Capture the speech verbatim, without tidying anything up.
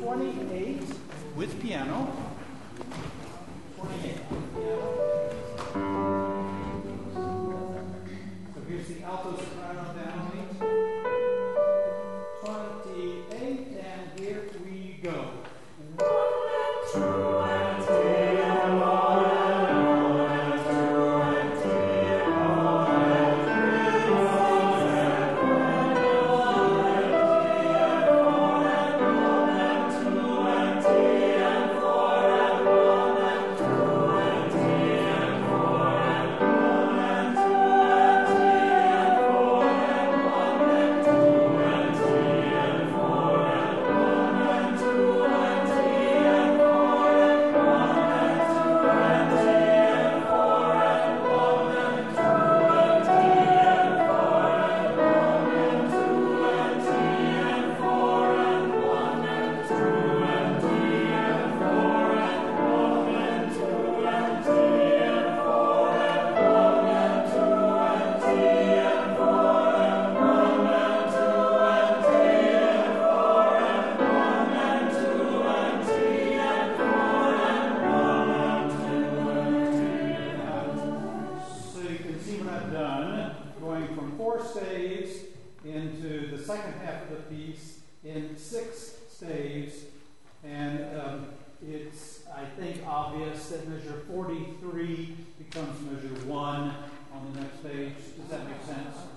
twenty-eight with piano. twenty-eight with piano. So here's the alto soprano downbeat. twenty-eight, and here we go. Into the second half of the piece in six staves, and um, it's, I think, obvious that measure forty-three becomes measure one on the next page. Does that make sense?